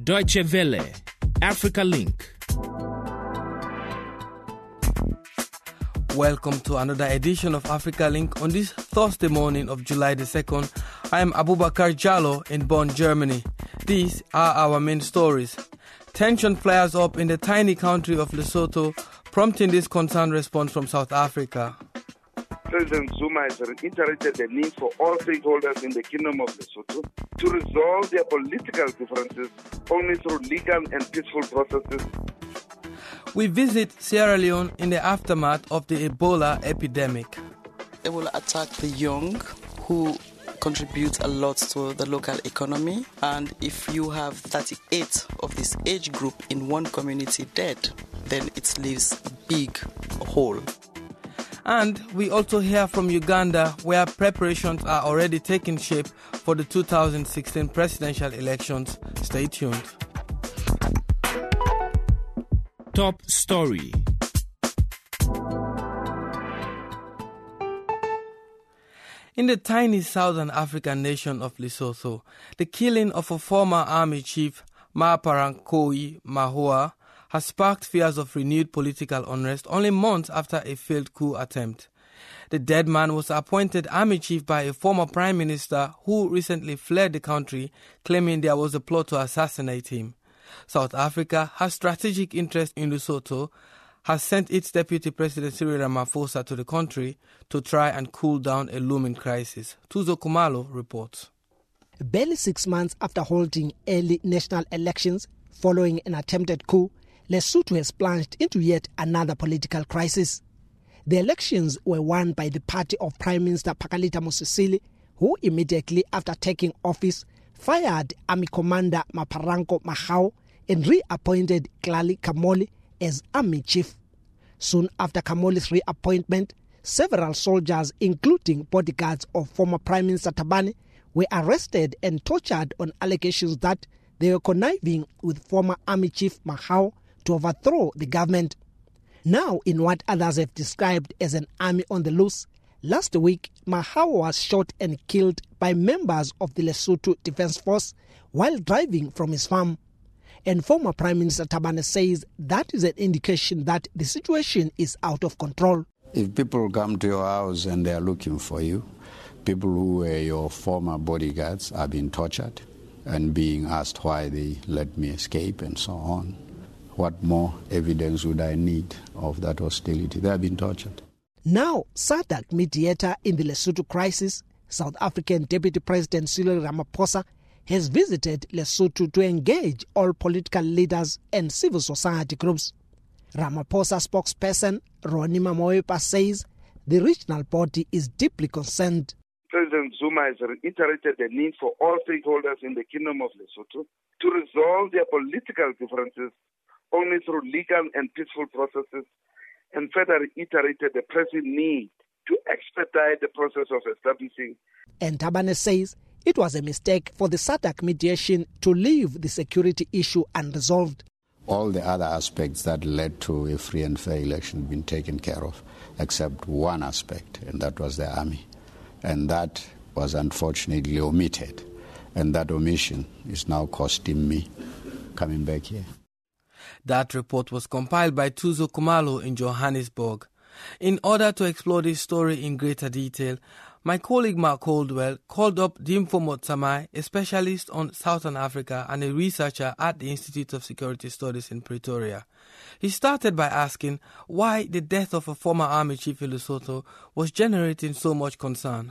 Deutsche Welle, Africa Link. Welcome to another edition of Africa Link on this Thursday morning of July the 2nd. I am Abubakar Jallo in Bonn, Germany. These are our main stories. Tension flares up in the tiny country of Lesotho, prompting this concerned response from South Africa. President Zuma has reiterated the need for all stakeholders in the Kingdom of Lesotho to resolve their political differences only through legal and peaceful processes. We visit Sierra Leone in the aftermath of the Ebola epidemic. It will attack the young who contribute a lot to the local economy, and if you have 38 of this age group in one community dead, then it leaves a big hole. And we also hear from Uganda, where preparations are already taking shape for the 2016 presidential elections. Stay tuned. Top story. In the tiny southern African nation of Lesotho, the killing of a former army chief, Maaparankoe Mahoa, has sparked fears of renewed political unrest only months after a failed coup attempt. The dead man was appointed army chief by a former prime minister who recently fled the country, claiming there was a plot to assassinate him. South Africa has strategic interest in Lesotho, has sent its deputy president Cyril Ramaphosa to the country to try and cool down a looming crisis. Tuzo Kumalo reports. Barely 6 months after holding early national elections following an attempted coup, Lesotho has plunged into yet another political crisis. The elections were won by the party of Prime Minister Pakalitha Mosisili, who immediately after taking office fired Army Commander Maaparankoe Mahoa and reappointed Klali Kamoli as Army Chief. Soon after Kamoli's reappointment, several soldiers, including bodyguards of former Prime Minister Thabane, were arrested and tortured on allegations that they were conniving with former Army Chief Mahoa to overthrow the government. Now, in what others have described as an army on the loose, last week Mahoa was shot and killed by members of the Lesotho Defence Force while driving from his farm. And former Prime Minister Thabane says that is an indication that the situation is out of control. If people come to your house and they are looking for you, people who were your former bodyguards are being tortured and being asked why they let me escape and so on. What more evidence would I need of that hostility? They have been tortured. Now, SADC mediator in the Lesotho crisis, South African Deputy President Cyril Ramaphosa, has visited Lesotho to engage all political leaders and civil society groups. Ramaphosa spokesperson Ronnie Mamoepa says the regional body is deeply concerned. President Zuma has reiterated the need for all stakeholders in the Kingdom of Lesotho to resolve their political differences only through legal and peaceful processes, and further reiterated the pressing need to expedite the process of establishing. And Thabane says it was a mistake for the SADC mediation to leave the security issue unresolved. All the other aspects that led to a free and fair election have been taken care of, except one aspect, and that was the army. And that was unfortunately omitted. And that omission is now costing me coming back here. That report was compiled by Tuzo Kumalo in Johannesburg. In order to explore this story in greater detail, my colleague Mark Holdwell called up Dimfo Motsamai, a specialist on Southern Africa and a researcher at the Institute of Security Studies in Pretoria. He started by asking why the death of a former army chief in Lesotho was generating so much concern.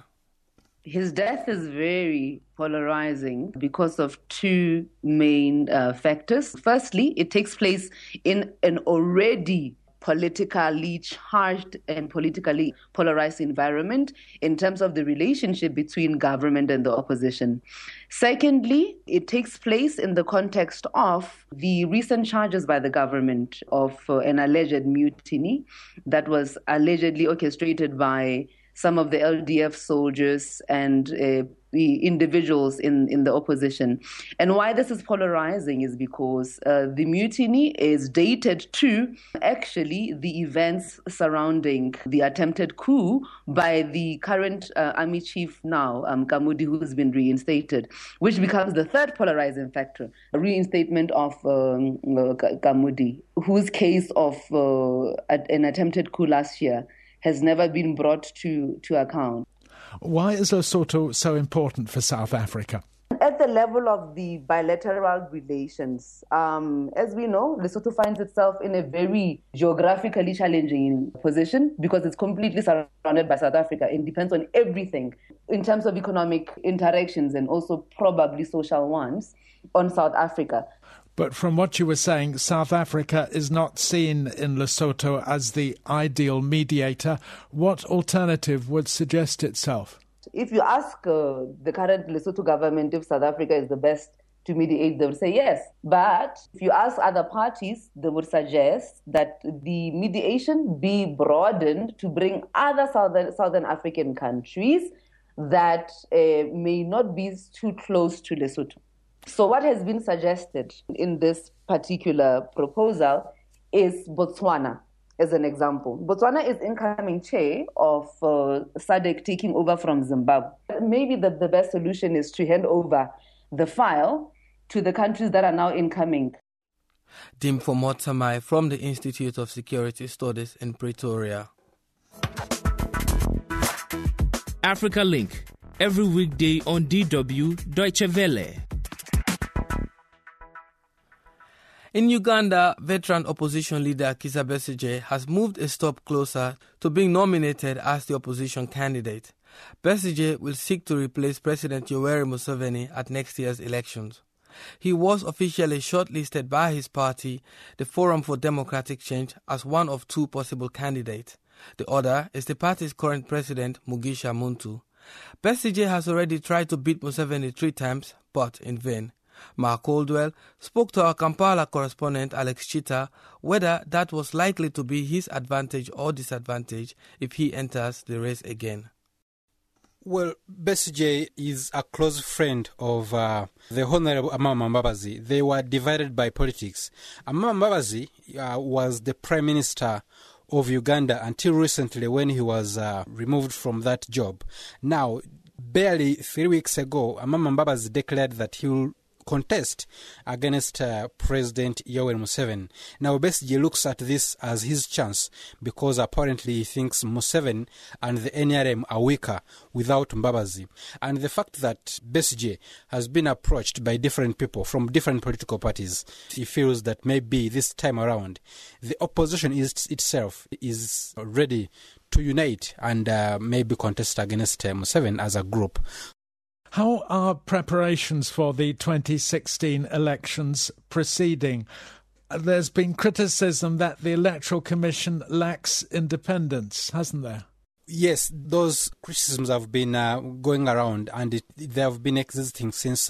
His death is very polarizing because of two main factors. Firstly, it takes place in an already politically charged and politically polarized environment in terms of the relationship between government and the opposition. Secondly, it takes place in the context of the recent charges by the government of an alleged mutiny that was allegedly orchestrated by some of the LDF soldiers and the individuals in the opposition. And why this is polarizing is because the mutiny is dated to actually the events surrounding the attempted coup by the current army chief now, Kamudi, who's been reinstated, which becomes the third polarizing factor, a reinstatement of Kamudi, whose case of an attempted coup last year has never been brought to account. Why is Lesotho so important for South Africa? At the level of the bilateral relations, as we know, Lesotho finds itself in a very geographically challenging position because it's completely surrounded by South Africa. It depends on everything in terms of economic interactions and also probably social ones on South Africa. But from what you were saying, South Africa is not seen in Lesotho as the ideal mediator. What alternative would suggest itself? If you ask the current Lesotho government if South Africa is the best to mediate, they would say yes. But if you ask other parties, they would suggest that the mediation be broadened to bring other Southern African countries that may not be too close to Lesotho. So what has been suggested in this particular proposal is Botswana, as an example. Botswana is incoming chair of SADC taking over from Zimbabwe. Maybe the best solution is to hand over the file to the countries that are now incoming. Dimfo Motsamai from the Institute of Security Studies in Pretoria. Africa Link, every weekday on DW Deutsche Welle. In Uganda, veteran opposition leader Kizza Besigye has moved a step closer to being nominated as the opposition candidate. Besigye will seek to replace President Yoweri Museveni at next year's elections. He was officially shortlisted by his party, the Forum for Democratic Change, as one of two possible candidates. The other is the party's current president, Mugisha Muntu. Besigye has already tried to beat Museveni 3 times, but in vain. Mark Caldwell spoke to our Kampala correspondent Alex Chita whether that was likely to be his advantage or disadvantage if he enters the race again. Well, Besigye is a close friend of the Honorable Amama Mbabazi. They were divided by politics. Amama Mbabazi was the Prime Minister of Uganda until recently when he was removed from that job. Now, barely 3 weeks ago, Amama Mbabazi declared that he will contest against President Yoweri Museveni. Now, Besigye looks at this as his chance because apparently he thinks Museveni and the NRM are weaker without Mbabazi. And the fact that Besigye has been approached by different people from different political parties, he feels that maybe this time around the opposition itself is ready to unite and maybe contest against Museveni as a group. How are preparations for the 2016 elections proceeding? There's been criticism that the Electoral Commission lacks independence, hasn't there? Yes, those criticisms have been going around and they have been existing since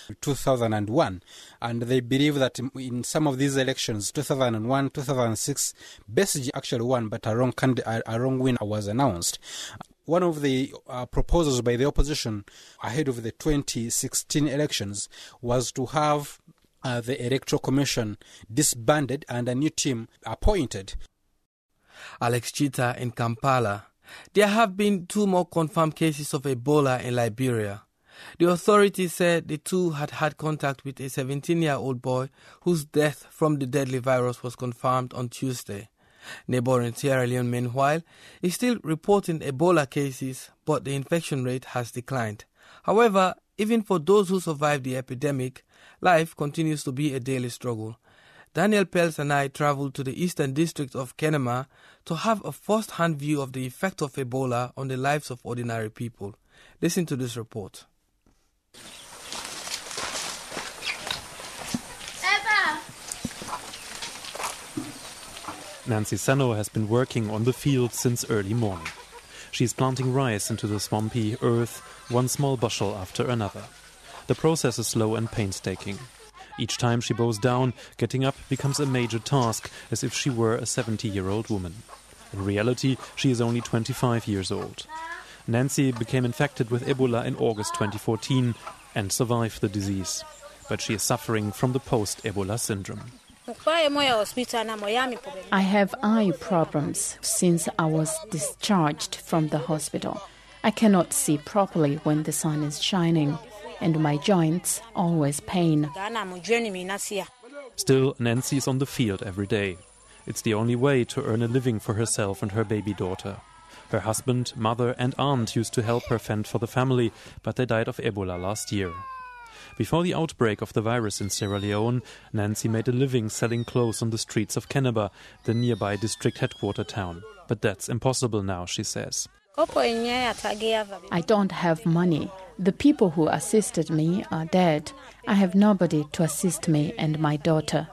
2001. And they believe that in some of these elections, 2001, 2006, Besigye actually won, but a wrong winner was announced. One of the proposals by the opposition ahead of the 2016 elections was to have the Electoral Commission disbanded and a new team appointed. Alex Chita in Kampala. There have been 2 more confirmed cases of Ebola in Liberia. The authorities said the 2 had contact with a 17-year-old boy whose death from the deadly virus was confirmed on Tuesday. Neighboring Sierra Leone, meanwhile, is still reporting Ebola cases, but the infection rate has declined. However, even for those who survived the epidemic, life continues to be a daily struggle. Daniel Pels and I traveled to the eastern district of Kenema to have a first-hand view of the effect of Ebola on the lives of ordinary people. Listen to this report. Nancy Sano has been working on the field since early morning. She's planting rice into the swampy earth, one small bushel after another. The process is slow and painstaking. Each time she bows down, getting up becomes a major task, as if she were a 70-year-old woman. In reality, she is only 25 years old. Nancy became infected with Ebola in August 2014 and survived the disease. But she is suffering from the post-Ebola syndrome. I have eye problems since I was discharged from the hospital. I cannot see properly when the sun is shining, and my joints always pain. Still, Nancy is on the field every day. It's the only way to earn a living for herself and her baby daughter. Her husband, mother and aunt used to help her fend for the family, but they died of Ebola last year. Before the outbreak of the virus in Sierra Leone, Nancy made a living selling clothes on the streets of Kenneba, the nearby district headquarter town. But that's impossible now, she says. I don't have money. The people who assisted me are dead. I have nobody to assist me and my daughter.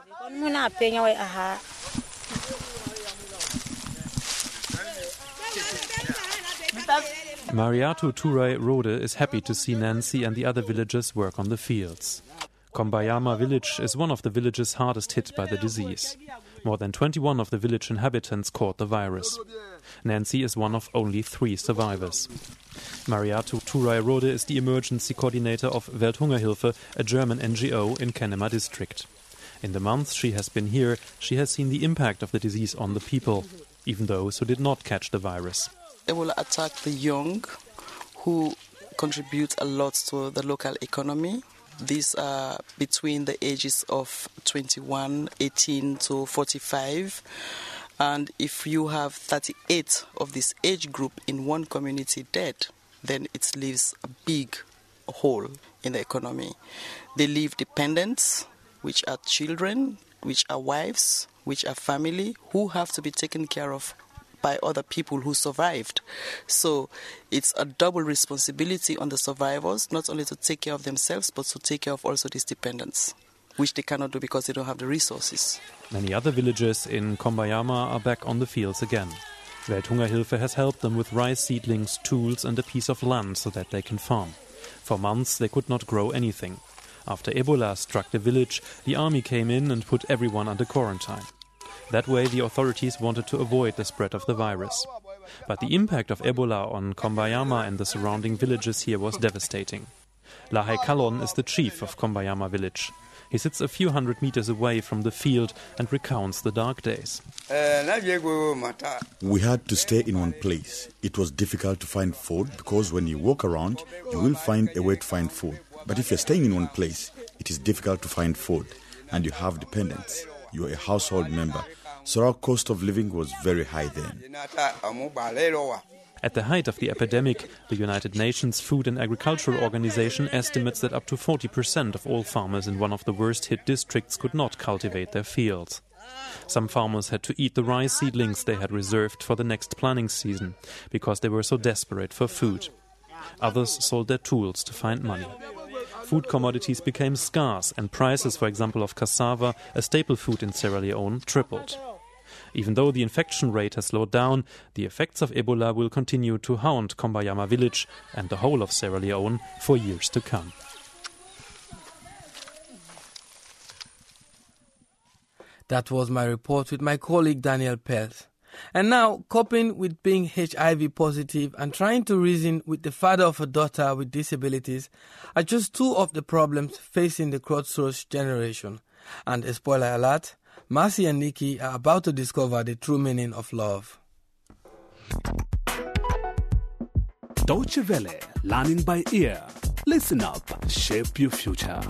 Mariatu Turai Rode is happy to see Nancy and the other villagers work on the fields. Kombayama village is one of the villages hardest hit by the disease. More than 21 of the village inhabitants caught the virus. Nancy is one of only 3 survivors. Mariatu Turai Rode is the emergency coordinator of Welthungerhilfe, a German NGO in Kenema district. In the months she has been here, she has seen the impact of the disease on the people, even those who did not catch the virus. Ebola attacked the young, who contribute a lot to the local economy. These are between the ages of 21, 18 to 45. And if you have 38 of this age group in one community dead, then it leaves a big hole in the economy. They leave dependents, which are children, which are wives, which are family, who have to be taken care of by other people who survived. So it's a double responsibility on the survivors, not only to take care of themselves, but to take care of also these dependents, which they cannot do because they don't have the resources. Many other villagers in Kombayama are back on the fields again. Welthungerhilfe has helped them with rice seedlings, tools and a piece of land so that they can farm. For months they could not grow anything. After Ebola struck the village, the army came in and put everyone under quarantine. That way the authorities wanted to avoid the spread of the virus. But the impact of Ebola on Kombayama and the surrounding villages here was devastating. Lahai Kalon is the chief of Kombayama village. He sits a few hundred meters away from the field and recounts the dark days. We had to stay in one place. It was difficult to find food because when you walk around, you will find a way to find food. But if you're staying in one place, it is difficult to find food and you have dependents. You're a household member. So our cost of living was very high then. At the height of the epidemic, the United Nations Food and Agricultural Organization estimates that up to 40% of all farmers in one of the worst-hit districts could not cultivate their fields. Some farmers had to eat the rice seedlings they had reserved for the next planting season because they were so desperate for food. Others sold their tools to find money. Food commodities became scarce and prices, for example, of cassava, a staple food in Sierra Leone, tripled. Even though the infection rate has slowed down, the effects of Ebola will continue to haunt Kombayama village and the whole of Sierra Leone for years to come. That was my report with my colleague Daniel Pels. And now, coping with being HIV positive and trying to reason with the father of a daughter with disabilities are just 2 of the problems facing the Crossroads generation. And a spoiler alert, Mercy and Nikki are about to discover the true meaning of love. Deutsche Welle, learning by ear. Listen up, shape your future.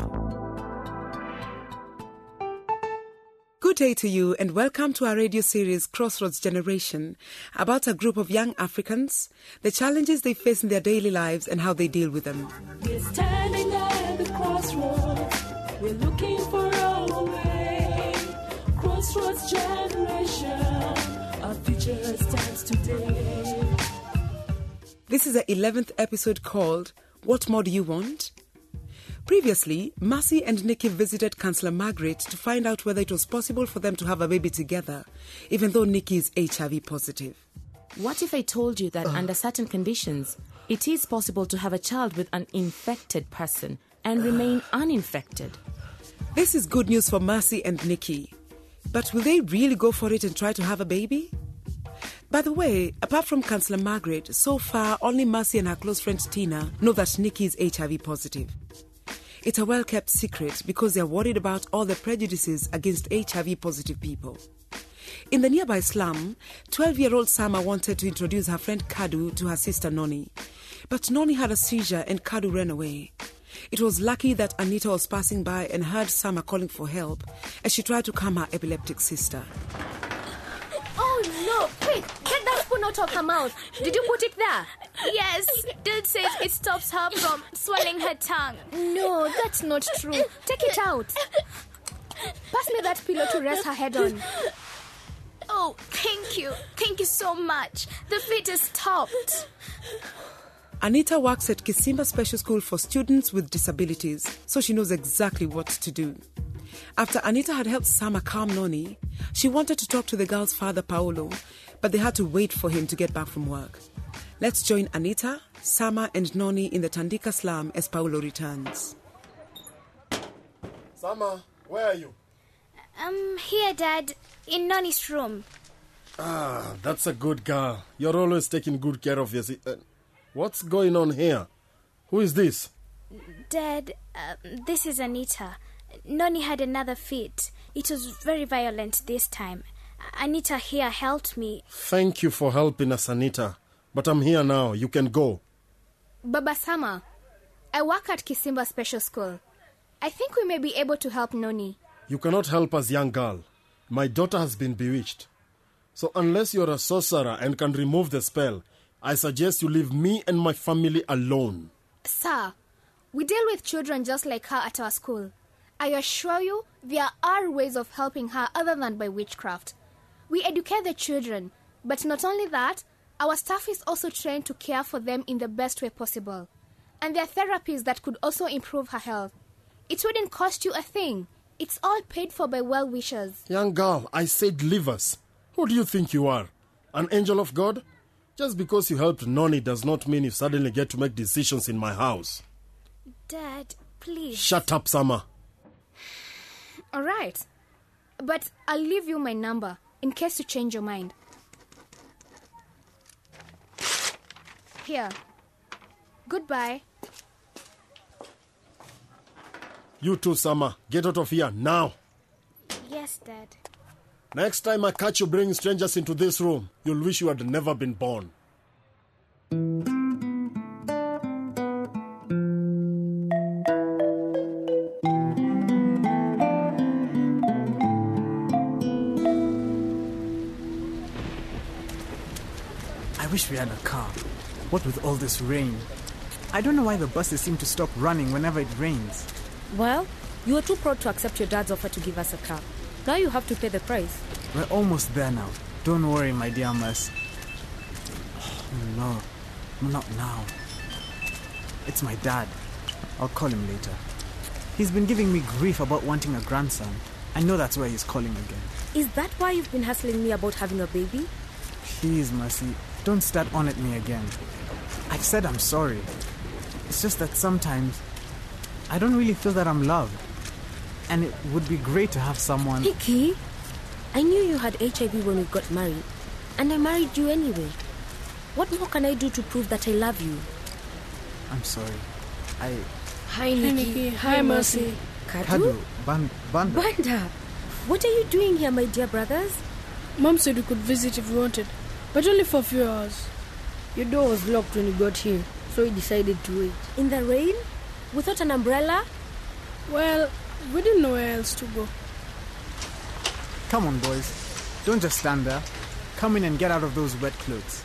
Good day to you and welcome to our radio series Crossroads Generation, about a group of young Africans, the challenges they face in their daily lives and how they deal with them. We're standing at the crossroads, we're looking for our way. Crossroads Generation, our future stands today. This is the 11th episode called What More Do You Want? Previously, Mercy and Nikki visited Councillor Margaret to find out whether it was possible for them to have a baby together, even though Nikki is HIV positive. What if I told you that under certain conditions, it is possible to have a child with an infected person and remain uninfected? This is good news for Mercy and Nikki. But will they really go for it and try to have a baby? By the way, apart from Councillor Margaret, so far only Mercy and her close friend Tina know that Nikki is HIV positive. It's a well-kept secret because they're worried about all the prejudices against HIV-positive people. In the nearby slum, 12-year-old Sama wanted to introduce her friend Kadu to her sister Noni. But Noni had a seizure and Kadu ran away. It was lucky that Anita was passing by and heard Sama calling for help as she tried to calm her epileptic sister. Oh no, wait, get that spoon out of her mouth. Did you put it there? Yes, Dad says it stops her from swallowing her tongue. No, that's not true. Take it out. Pass me that pillow to rest her head on. Oh, thank you. Thank you so much. The fit is stopped. Anita works at Kisimba Special School for students with disabilities, so she knows exactly what to do. After Anita had helped Sama calm Noni, she wanted to talk to the girl's father, Paolo, but they had to wait for him to get back from work. Let's join Anita, Sama and Noni in the Tandika slum as Paolo returns. Sama, where are you? Here, Dad, in Noni's room. Ah, that's a good girl. You're always taking good care of your what's going on here? Who is this? Dad, this is Anita. Noni had another fit. It was very violent this time. Anita here helped me. Thank you for helping us, Anita. But I'm here now. You can go. Baba Sama, I work at Kisimba Special School. I think we may be able to help Noni. You cannot help us, young girl. My daughter has been bewitched. So unless you're a sorcerer and can remove the spell, I suggest you leave me and my family alone. Sir, we deal with children just like her at our school. I assure you, there are ways of helping her other than by witchcraft. We educate the children, but not only that, our staff is also trained to care for them in the best way possible. And there are therapies that could also improve her health. It wouldn't cost you a thing. It's all paid for by well-wishers. Young girl, I said leave us. Who do you think you are? An angel of God? Just because you helped Noni does not mean you suddenly get to make decisions in my house. Dad, please. Shut up, Sama. All right. But I'll leave you my number in case you change your mind. Here. Goodbye. You too, Sama. Get out of here now. Yes, Dad. Next time I catch you bringing strangers into this room, you'll wish you had never been born. I wish we had a car. What with all this rain? I don't know why the buses seem to stop running whenever it rains. Well, you were too proud to accept your dad's offer to give us a car. Now you have to pay the price. We're almost there now. Don't worry, my dear Mercy. Oh, no, not now. It's my dad. I'll call him later. He's been giving me grief about wanting a grandson. I know that's why he's calling again. Is that why you've been hassling me about having a baby? Please, Mercy, don't start on at me again. I've said I'm sorry. It's just that sometimes I don't really feel that I'm loved. And it would be great to have someone... Nikki, I knew you had HIV when we got married. And I married you anyway. What more can I do to prove that I love you? I'm sorry. Hi, Nikki. Hi, Mercy. Kadu? Banda. Banda! What are you doing here, my dear brothers? Mom said we could visit if we wanted, but only for a few hours. Your door was locked when you got here, so we decided to wait. In the rain? Without an umbrella? Well, we didn't know where else to go. Come on, boys. Don't just stand there. Come in and get out of those wet clothes.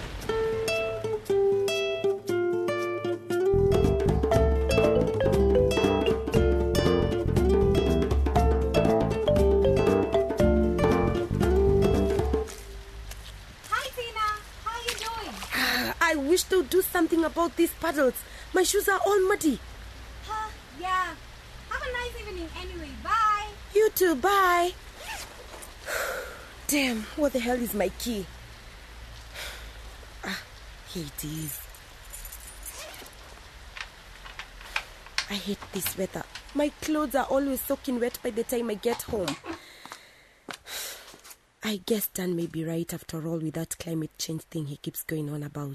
I wish they'd do something about these puddles. My shoes are all muddy. Yeah. Have a nice evening anyway. Bye. You too, bye. Damn, what the hell is my key? Here it is. I hate this weather. My clothes are always soaking wet by the time I get home. I I guess Dan may be right after all with that climate change thing he keeps going on about.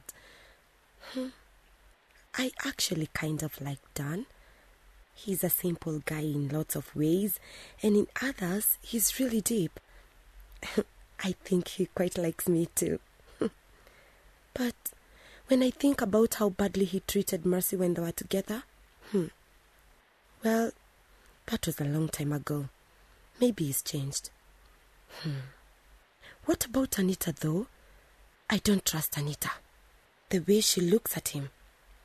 I actually kind of like Dan. He's a simple guy in lots of ways, and in others, he's really deep. I think he quite likes me too. But when I think about how badly he treated Mercy when they were together, well, that was a long time ago. Maybe he's changed. What about Anita, though? I don't trust Anita. The way she looks at him.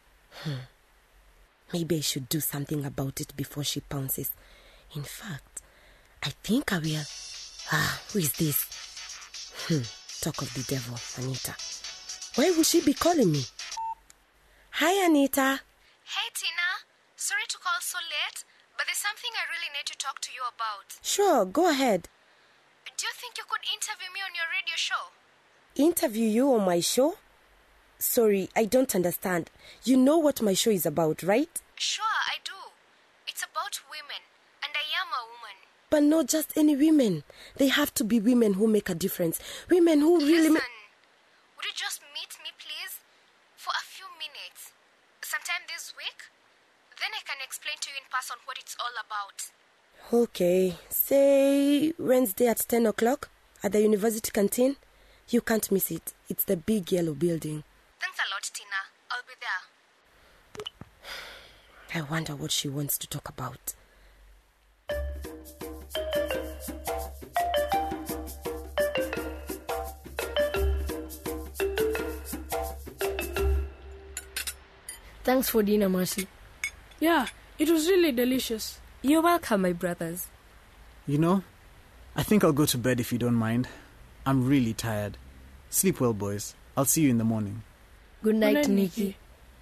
Maybe I should do something about it before she pounces. In fact, I think I will. Who is this? Talk of the devil, Anita. Why would she be calling me? Hi, Anita. Hey, Tina. Sorry to call so late, but there's something I really need to talk to you about. Sure, go ahead. Do you think you could interview me on your radio show? Interview you on my show? Sorry, I don't understand. You know what my show is about, right? Sure, I do. It's about women, and I am a woman. But not just any women. They have to be women who make a difference. Women who really... Listen, would you just meet me, please? For a few minutes. Sometime this week? Then I can explain to you in person what it's all about. Okay, say Wednesday at 10 o'clock at the university canteen. You can't miss it. It's the big yellow building. Thanks a lot, Tina. I'll be there. I wonder what she wants to talk about. Thanks for dinner, Mercy. Yeah, it was really delicious. You're welcome, my brothers. You know, I think I'll go to bed if you don't mind. I'm really tired. Sleep well, boys. I'll see you in the morning. Good night, Nikki.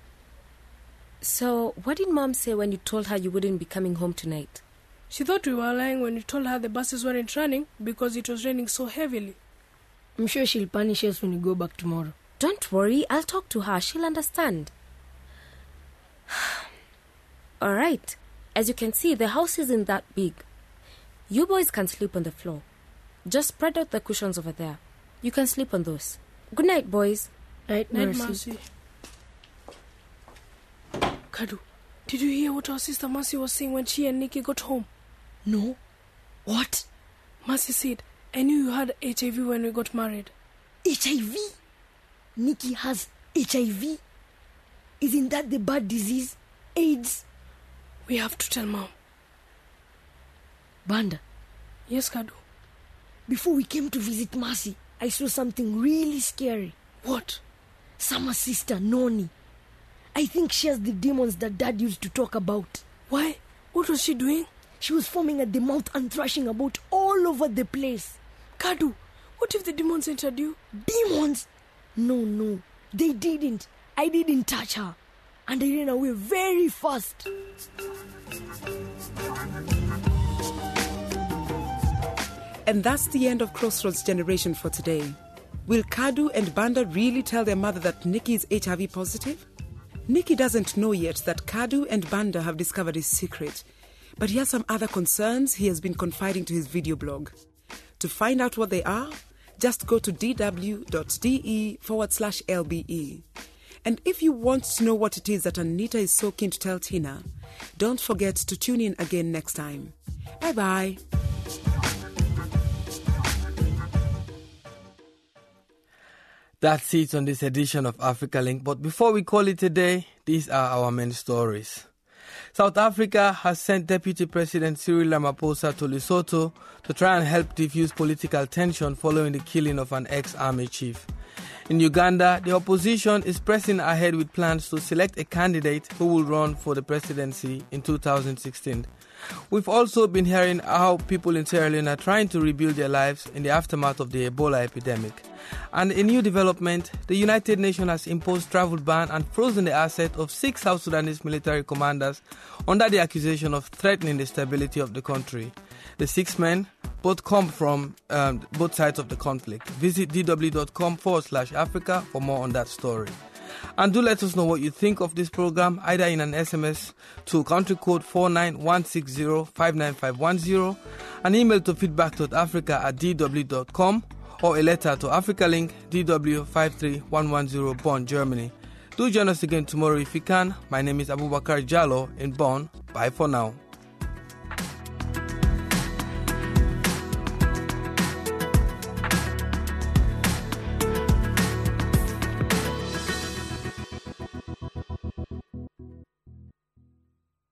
So, what did Mom say when you told her you wouldn't be coming home tonight? She thought we were lying when you told her the buses weren't running because it was raining so heavily. I'm sure she'll punish us when we go back tomorrow. Don't worry, I'll talk to her. She'll understand. All right. As you can see, the house isn't that big. You boys can sleep on the floor. Just spread out the cushions over there. You can sleep on those. Good night, boys. Night, Mercy. Kadu, did you hear what our sister Mercy was saying when she and Nikki got home? No. What? Mercy said, I knew you had HIV when we got married. HIV? Nikki has HIV? Isn't that the bad disease? AIDS? We have to tell Mom. Banda. Yes, Kadu. Before we came to visit Mercy, I saw something really scary. What? Summer's sister, Noni. I think she has the demons that Dad used to talk about. Why? What was she doing? She was foaming at the mouth and thrashing about all over the place. Kadu, what if the demons entered you? Demons? No. They didn't. I didn't touch her. And I ran away very fast. And that's the end of Crossroads Generation for today. Will Kadu and Banda really tell their mother that Nikki is HIV positive? Nikki doesn't know yet that Kadu and Banda have discovered his secret, but he has some other concerns he has been confiding to his video blog. To find out what they are, just go to dw.de/LBE. And if you want to know what it is that Anita is so keen to tell Tina, don't forget to tune in again next time. Bye-bye. That's it on this edition of Africa Link. But before we call it a day, these are our main stories. South Africa has sent Deputy President Cyril Ramaphosa to Lesotho to try and help defuse political tension following the killing of an ex-army chief. In Uganda, the opposition is pressing ahead with plans to select a candidate who will run for the presidency in 2016. We've also been hearing how people in Sierra Leone are trying to rebuild their lives in the aftermath of the Ebola epidemic. And a new development, the United Nations has imposed travel ban and frozen the assets of 6 South Sudanese military commanders under the accusation of threatening the stability of the country. The 6 men both come from both sides of the conflict. Visit dw.com/Africa for more on that story. And do let us know what you think of this program, either in an SMS to country code 49160 59510, an email to feedback.africa@dw.com, or a letter to Africa Link, DW 53110, Bonn, Germany. Do join us again tomorrow if you can. My name is Abubakar Jallo in Bonn. Bye for now.